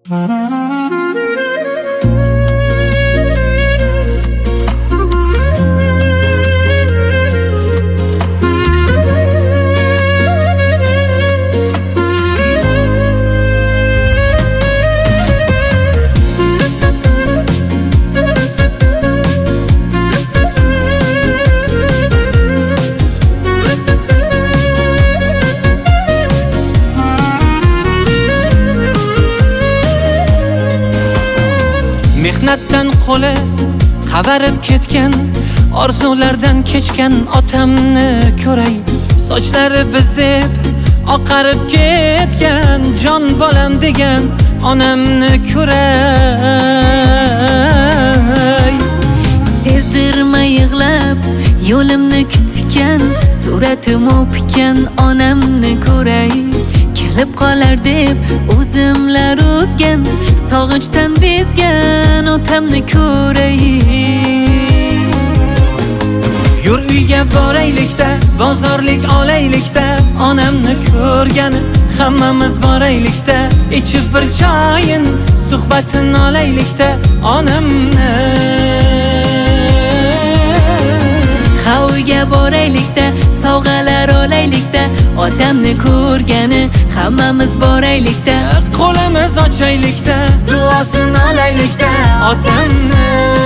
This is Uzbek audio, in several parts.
Mehnatdan qo'li qavarib ketgan, orzulardan kechgan otamni ko'ray. Sochlari bizdek oqarib ketgan, jon bolam degan onamni ko'ray. Sezdirmay yig'lab yo'limni kutgan, suratim o'pgan onamni ko'ray. Kelib qolar deb o'zimlar o'zgan, sog'inchdan bezgan otamni ko'ray. Yur uyga boraylikda, bozorlik olaylikda, onamni ko'rgani hammamiz boraylikda, ichib bir choyin suhbatin olaylikda onamni. Ha uyga boraylikda, sovg'alar olaylikda, otamni ko'rgani hammamiz boraylikda, qo'limiz ochaylikda, duosini olaylikda otamni.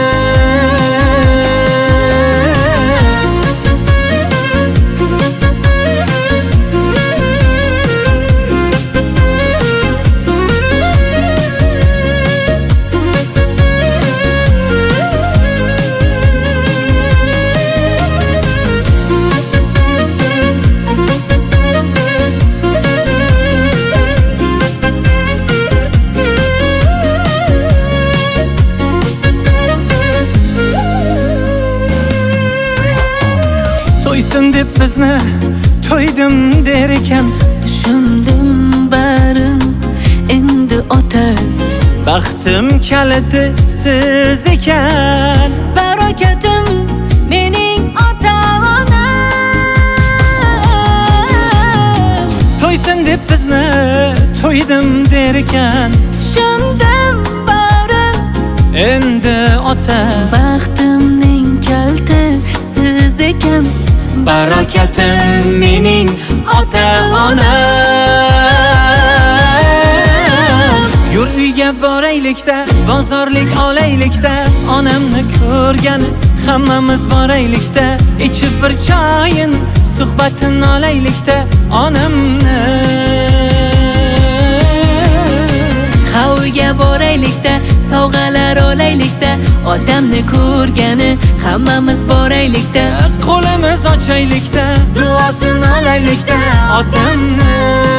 To'ysin deb bizni to'ydim der ekan, tushundim barin endi ota. Baxtim kaliti siz ekan, barokatim mening ota-onam. To'ysin deb bizni to'ydim der ekan, tushundim barin endi ota. Baxtimning kaliti siz ekan, barokatim mening ota-onam. Yur uyga boraylikda, bozorlik olaylikda, onamni ko'rgani hammamiz boraylikda, ichib bir choyin suhbatin olaylikda onamni. Ha uyga boraylikda, sovg'alar olaylikda, otamni ko'rgani hammamiz boraylikda, qo'limiz ochaylikda, duosini olaylikda otamni.